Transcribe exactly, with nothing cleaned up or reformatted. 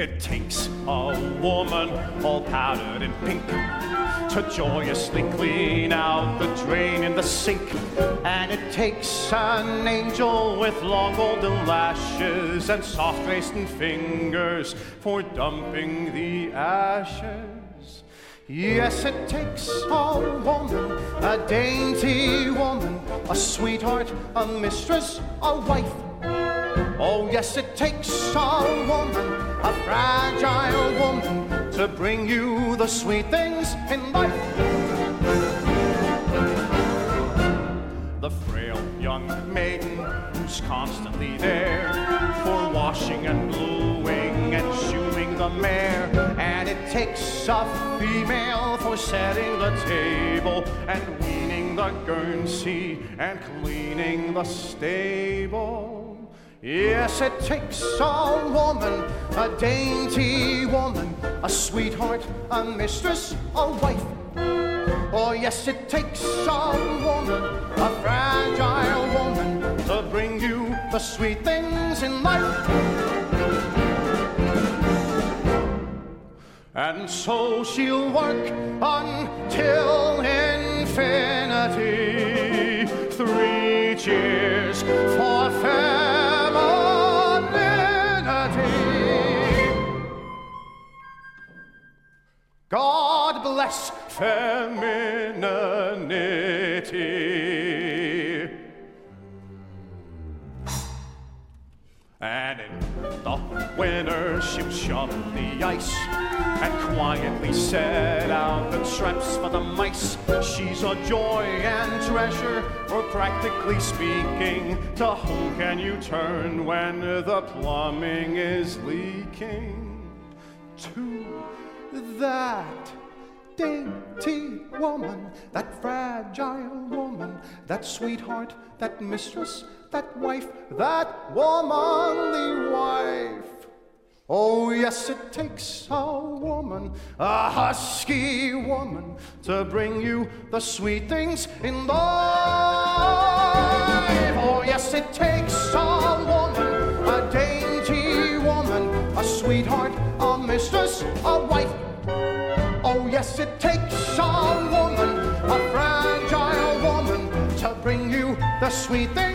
It takes a woman all powdered in pink to joyously clean out the drain in the sink. And it takes an angel with long golden lashes and soft racing fingers for dumping the ashes. Yes, it takes a woman, a dainty woman, a sweetheart, a mistress, a wife. Oh, yes, it takes a woman, a fragile woman, to bring you the sweet things in life. The frail young maiden who's constantly there for washing and bluing and shoeing the mare. And it takes a female for setting the table and weaning the Guernsey and cleaning the stable. Yes, it takes a woman, a dainty woman, a sweetheart, a mistress, a wife. Oh, yes, it takes a woman, a fragile woman, to bring you the sweet things in life. And so she'll work until infinity. Three cheers for femininity. God bless femininity. And in the winter she'll shovel the ice and quietly set out the traps for the mice. She's a joy and treasure, or practically speaking, to whom can you turn when the plumbing is leaking? To that dainty woman, that fragile woman, that sweetheart, that mistress, that wife, that womanly wife. Oh, yes, it takes a woman, a husky woman, to bring you the sweet things in life. Oh, yes, it takes a woman, a dainty woman, a sweetheart, a mistress, a wife. Oh, yes, it takes a woman, a fragile woman, to bring you the sweet things